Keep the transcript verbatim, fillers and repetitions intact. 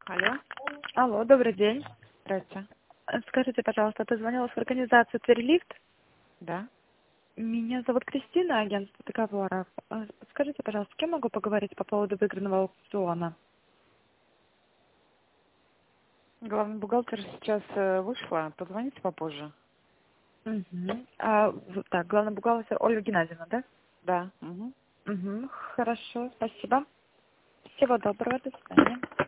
Алло, Алло, добрый день. здрасте. Э, Скажите, пожалуйста, ты звонила в организацию «Тверлифт»? Да. Меня зовут Кристина, агентство договоров. Э, Скажите, пожалуйста, с кем могу поговорить по поводу выигранного аукциона? Главный бухгалтер сейчас э, вышла. Позвоните попозже. Угу. А, в- так, главный бухгалтер Ольга Геннадьевна, да? Да. Мгм. Угу. Хорошо, спасибо. Всего доброго, до свидания.